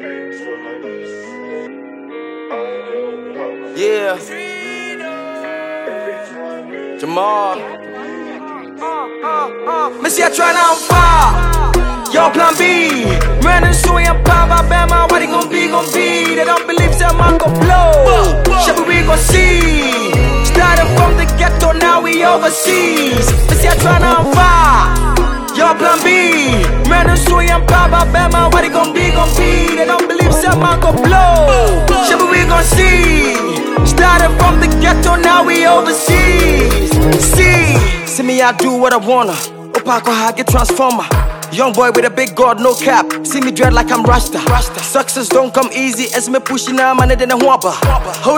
Yeah. Jamal. Missy, I try now, I'm fire. Yo, plan B. Man, and so I'm Papa Bama. What it gon' be, gon' be. They don't believe some man gon' blow. Shall we gon' see? Started from the ghetto, now we overseas. Missy, I try now, I'm fire. Yo, plan B. Man, and so I'm Papa Bama. What it gon' be, gon' be. They don't believe some man gon' blow. Shall we gon' see? Started from the ghetto, now we overseas. See me, I do what I wanna. Opako, I get transformer. Young boy with a big God, no cap. See me dread like I'm Rasta. Success don't come easy as me pushing out man than a whopper. Hold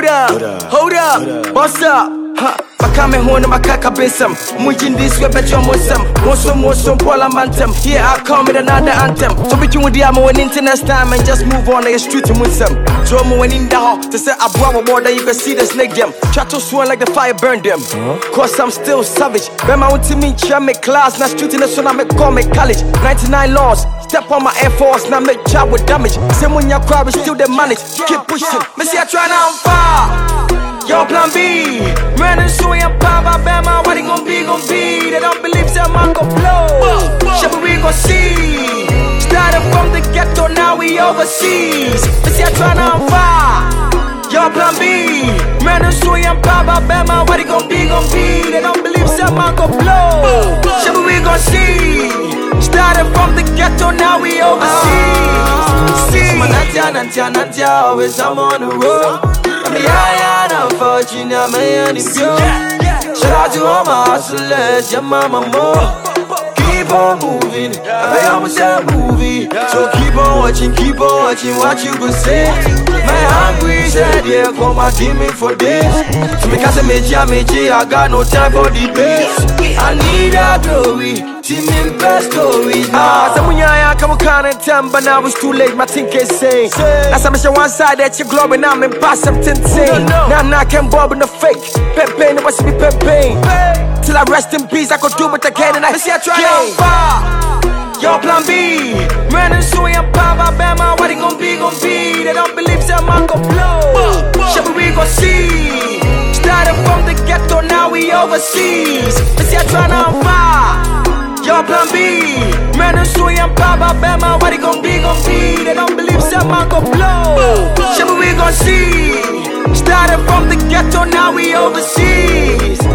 up, what's up? Bakame home my kaka besam. Mujin this way bet your mosam. Mosum pola mantem. Here I come with another anthem. So between with the ammo when internet time and just move on the street to Musam. Throw me when in the hall to say I brought a border you can see the snake them. Try to swing like the fire burn them. Cause I'm still savage. When I want to meet you, I make class. Now street in the sun I make call me college. 99 laws. Step on my Air Force, now make job with damage. Same when you cry, we still they manage. Keep pushing. Missy, I try now, I'm fire. Yo, plan B. Man, and so I'm Papa Bama. What it gon' be, gon' be. They don't believe some man gon' blow. Shall we gon' see? Started from the ghetto, now we overseas. Missy, I try now, I'm fire. Yo, plan B. Man, and so I'm Papa Bama. What it gon' be, gon' be. They don't believe some man gon' blow. Shall we gon' see? Started from the ghetto, now we overseas. See, Natia, always I'm on the road. I'm the eye of Virginia, man, it's you. Shout out to all my hustlers, your mama more. Keep on moving, I pay almost a movie. So keep on watching what you go say. My hungry said, yeah, come and give me for this. So because I got no time for the beats. I need a glory. Team in best stories now. Some when I come on and time, but now it's too late. My thing can't say. That's how much one side that you're glowing. I'm in past something insane. Now I can't bob in the fake. Pain, it must be pain. Till I rest in peace, I could do what I can and I see I try to Yo, plan B. Man, and so I'm Papa Bama. What it gon' be, gon' be. They don't believe some man gon' blow. Shall we gon' see? Started from the ghetto, now we overseas. Missy, I try now, I'm fire. Yo, plan B. Man, and so I'm Papa Bama. What it gon' be, gon' be. They don't believe some man gon' blow. Shall we gon' see? Started from the ghetto, now we overseas.